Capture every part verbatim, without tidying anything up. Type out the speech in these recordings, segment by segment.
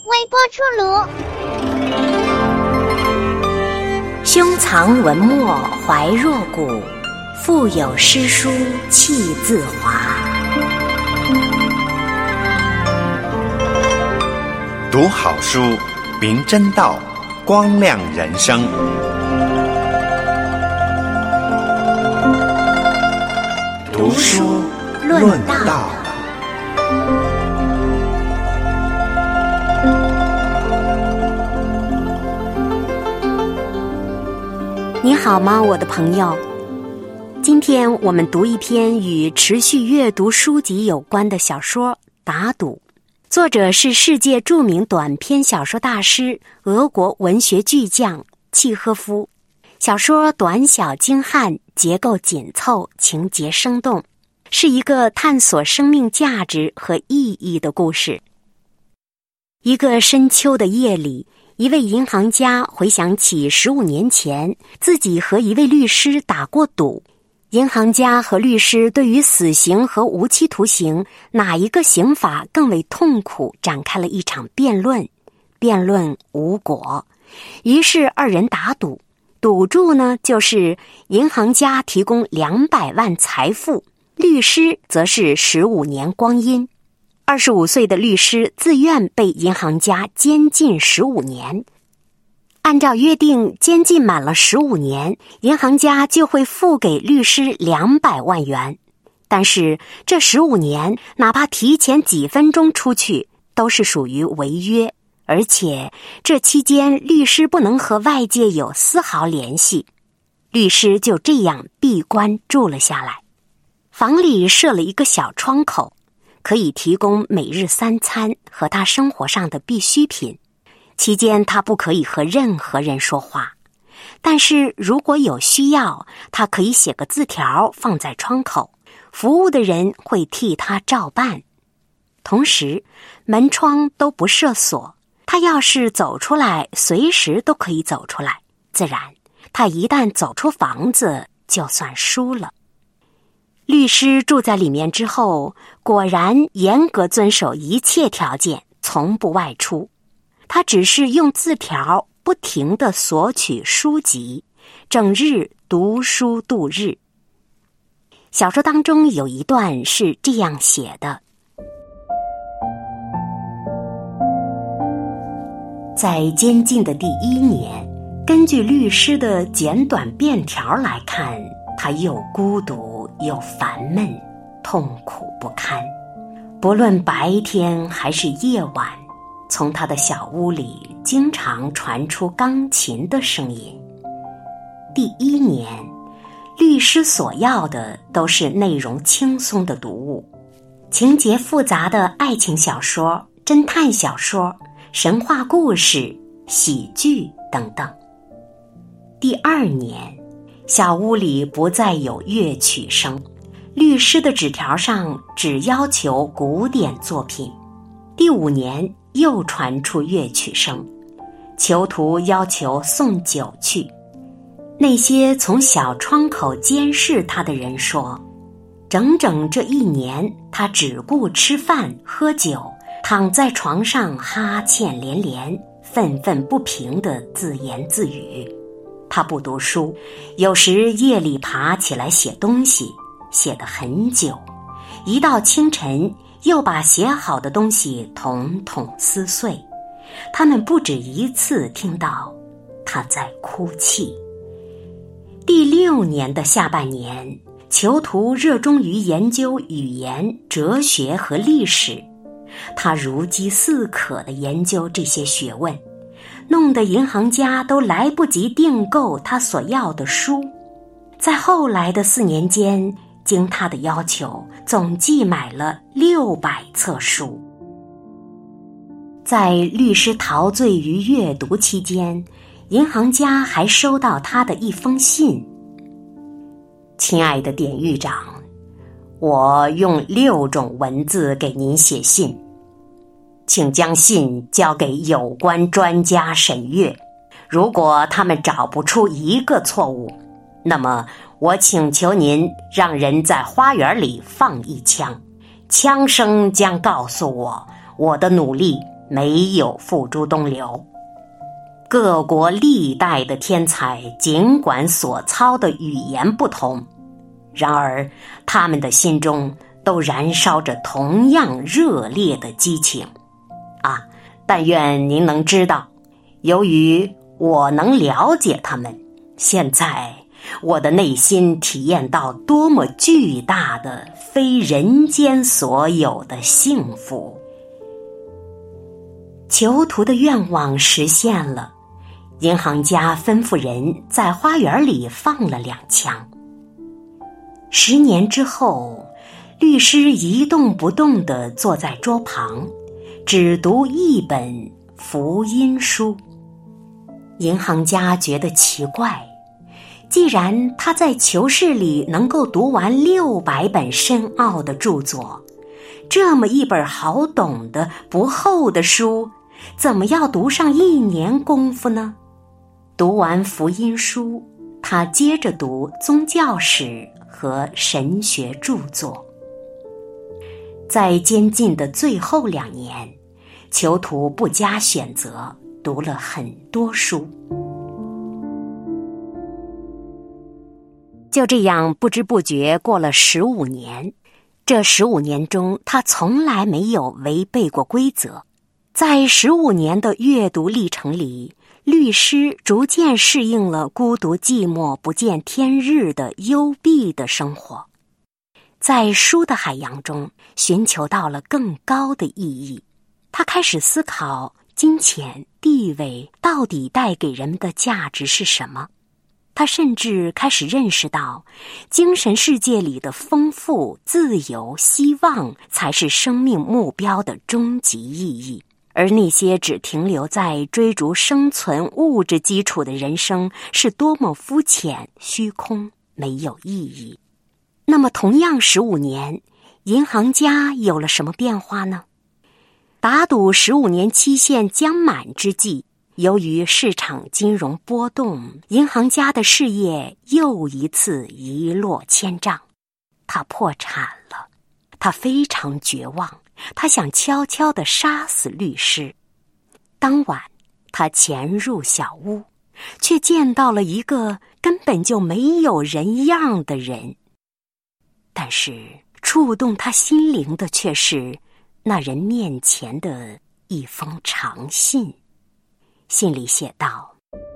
微波出炉。 胸藏文墨怀若谷，腹有诗书气自华。 读好书，明真道，光亮人生。读书论道。 你好吗，我的朋友？今天我们读一篇与持续阅读书籍有关的小说《打赌》，作者是世界著名短篇小说大师、俄国文学巨匠契诃夫。小说短小精悍，结构紧凑，情节生动，是一个探索生命价值和意义的故事。一个深秋的夜里，一位银行家回想起十五年前自己和一位律师打过赌。银行家和律师对于死刑和无期徒刑哪一个刑罚更为痛苦展开了一场辩论，辩论无果。于是二人打赌，赌注呢就是银行家提供两百万财富，律师则是十五年光阴。二十五岁的律师自愿被银行家监禁十五年。按照约定，监禁满了十五年，银行家就会付给律师两百万元。但是这十五年，哪怕提前几分钟出去，都是属于违约，而且这期间律师不能和外界有丝毫联系。律师就这样闭关住了下来，房里设了一个小窗口，可以提供每日三餐和他生活上的必需品。期间他不可以和任何人说话，但是如果有需要，他可以写个字条放在窗口，服务的人会替他照办。同时门窗都不设锁，他要是走出来，随时都可以走出来。自然他一旦走出房子，就算输了。律师住在里面之后，果然严格遵守一切条件，从不外出。他只是用字条不停地索取书籍，整日读书度日。小说当中有一段是这样写的：在监禁的第一年，根据律师的简短便条来看，他又孤独又烦闷，痛苦不堪。不论白天还是夜晚，从他的小屋里经常传出钢琴的声音。第一年，律师所要的都是内容轻松的读物，情节复杂的爱情小说、侦探小说、神话故事、喜剧等等。第二年，小屋里不再有乐曲声，律师的纸条上只要求古典作品。第五年又传出乐曲声，囚徒要求送酒去。那些从小窗口监视他的人说，整整这一年，他只顾吃饭喝酒，躺在床上哈欠连连，愤愤不平地自言自语。他不读书，有时夜里爬起来写东西，写得很久，一到清晨又把写好的东西统统撕碎。他们不止一次听到他在哭泣。第六年的下半年，囚徒热衷于研究语言、哲学和历史，他如饥似渴地研究这些学问，弄得银行家都来不及订购他所要的书。在后来的四年间，经他的要求，总计买了六百册书。在律师陶醉于阅读期间，银行家还收到他的一封信：亲爱的典狱长，我用六种文字给您写信，请将信交给有关专家审阅。如果他们找不出一个错误，那么我请求您让人在花园里放一枪，枪声将告诉我我的努力没有付诸东流。各国历代的天才尽管所操的语言不同，然而他们的心中都燃烧着同样热烈的激情啊！但愿您能知道，由于我能了解他们，现在我的内心体验到多么巨大的非人间所有的幸福。囚徒的愿望实现了，银行家吩咐人在花园里放了两枪。十年之后，律师一动不动地坐在桌旁，只读一本福音书。银行家觉得奇怪，既然他在囚室里能够读完六百本深奥的著作，这么一本好懂的不厚的书，怎么要读上一年功夫呢？读完福音书，他接着读宗教史和神学著作。在监禁的最后两年，囚徒不加选择，读了很多书。就这样不知不觉过了十五年，这十五年中，他从来没有违背过规则。在十五年的阅读历程里，律师逐渐适应了孤独寂寞不见天日的幽闭的生活，在书的海洋中寻求到了更高的意义。他开始思考金钱、地位到底带给人们的价值是什么。他甚至开始认识到，精神世界里的丰富、自由、希望才是生命目标的终极意义。而那些只停留在追逐生存物质基础的人生，是多么肤浅、虚空，没有意义。那么同样十五年，银行家有了什么变化呢？打赌十五年期限将满之际，由于市场金融波动，银行家的事业又一次一落千丈，他破产了。他非常绝望，他想悄悄地杀死律师。当晚，他潜入小屋，却见到了一个根本就没有人样的人。但是触动他心灵的却是那人面前的一封长信。信里写道：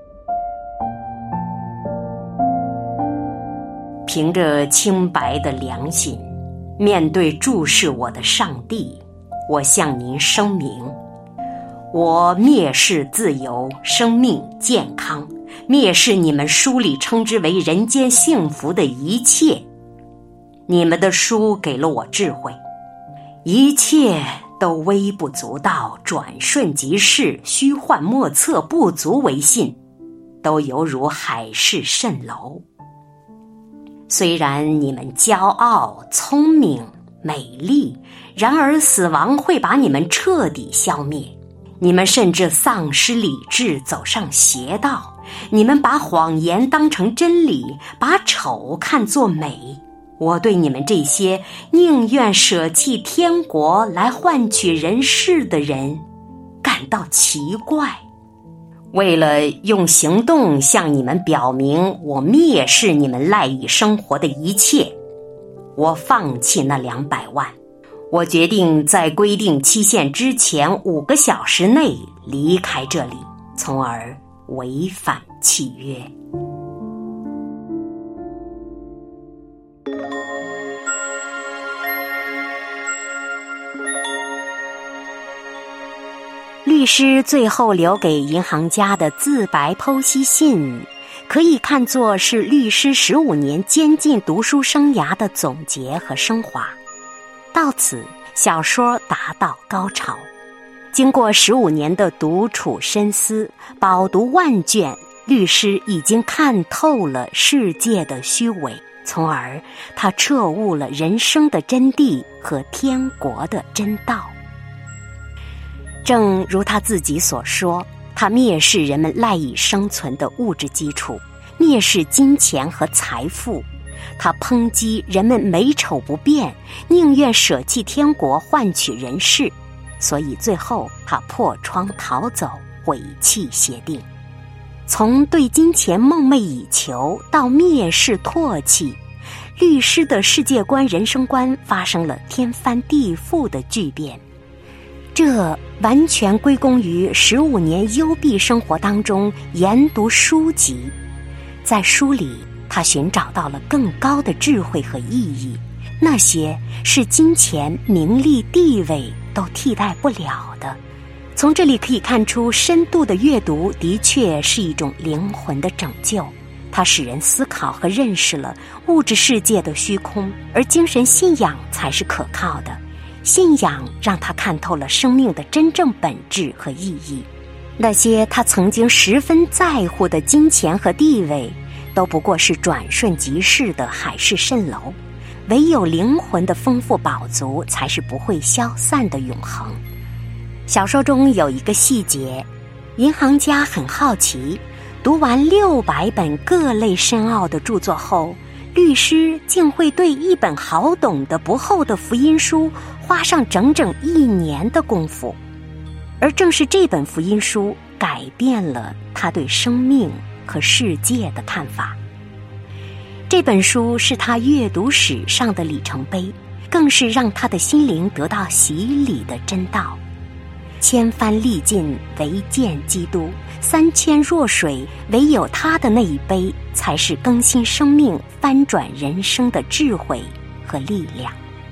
凭着清白的良心，面对注视我的上帝，我向您声明，我蔑视自由、生命、健康，蔑视你们书里称之为人间幸福的一切。你们的书给了我智慧，一切都微不足道，转瞬即逝，虚幻莫测，不足为信，都犹如海市蜃楼。虽然你们骄傲、聪明、美丽，然而死亡会把你们彻底消灭。你们甚至丧失理智，走上邪道。你们把谎言当成真理，把丑看作美。我对你们这些宁愿舍弃天国来换取人世的人感到奇怪。为了用行动向你们表明我蔑视你们赖以生活的一切，我放弃那两百万。我决定在规定期限之前五个小时内离开这里，从而违反契约。律师最后留给银行家的自白剖析信，可以看作是律师十五年监禁读书生涯的总结和升华。到此，小说达到高潮。经过十五年的独处深思，饱读万卷，律师已经看透了世界的虚伪，从而他彻悟了人生的真谛和天国的真道。正如他自己所说，他蔑视人们赖以生存的物质基础，蔑视金钱和财富。他抨击人们美丑不变，宁愿舍弃天国换取人世。 所以最后他破窗逃走，毁弃协定。从对金钱梦寐以求到蔑视唾弃，律师的世界观人生观发生了天翻地覆的巨变。这完全归功于十五年幽闭生活当中研读书籍，在书里他寻找到了更高的智慧和意义，那些是金钱、名利、地位都替代不了的。从这里可以看出，深度的阅读的确是一种灵魂的拯救，它使人思考和认识了物质世界的虚空，而精神信仰才是可靠的。信仰让他看透了生命的真正本质和意义。那些他曾经十分在乎的金钱和地位，都不过是转瞬即逝的海市蜃楼，唯有灵魂的丰富饱足才是不会消散的永恒。小说中有一个细节，银行家很好奇，读完六百本各类深奥的著作后，律师竟会对一本好懂的不厚的福音书花上整整一年的功夫。而正是这本福音书改变了他对生命和世界的看法。这本书是他阅读史上的里程碑，更是让他的心灵得到洗礼的真道。千帆历尽唯见基督，三千弱水唯有他的那一杯，才是更新生命、翻转人生的智慧和力量。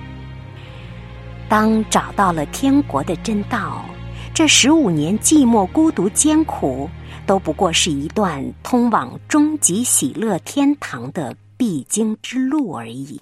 当找到了天国的真道，这十五年寂寞、孤独、艰苦，都不过是一段通往终极喜乐天堂的必经之路而已。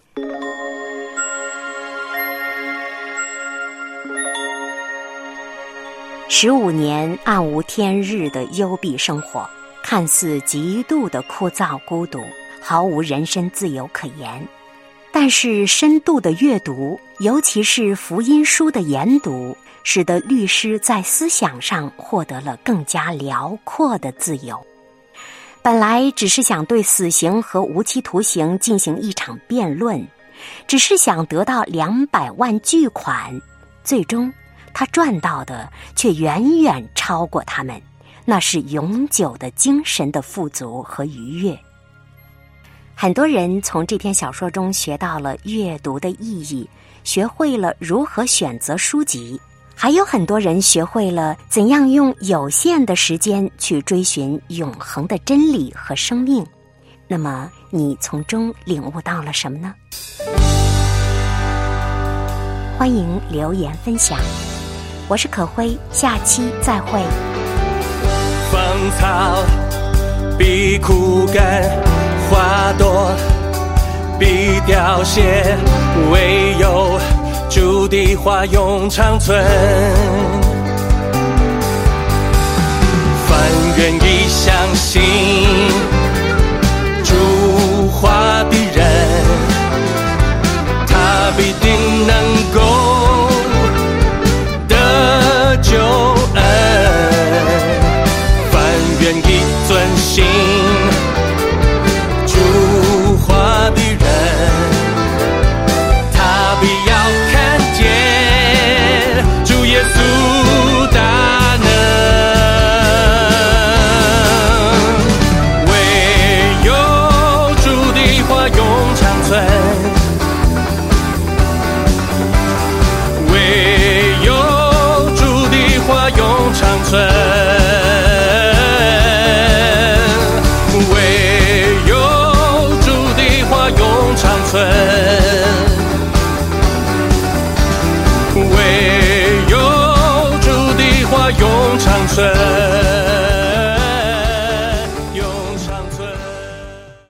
十五年暗无天日的幽闭生活，看似极度的枯燥孤独，毫无人身自由可言。但是深度的阅读，尤其是福音书的研读，使得律师在思想上获得了更加辽阔的自由。本来只是想对死刑和无期徒刑进行一场辩论，只是想得到两百万巨款，最终他赚到的却远远超过他们，那是永久的精神的富足和愉悦。很多人从这篇小说中学到了阅读的意义，学会了如何选择书籍，还有很多人学会了怎样用有限的时间去追寻永恒的真理和生命。那么你从中领悟到了什么呢？欢迎留言分享。我是可辉，下期再会。 芳草必枯干，花朵必凋谢，唯有主的话永长存。凡愿意相信主话的人，他必定能够得救恩。凡愿意遵行主话的人，他必要看见主耶稣大能。唯有主的话永长存，唯有主的话永长存。唯有主的话永长存。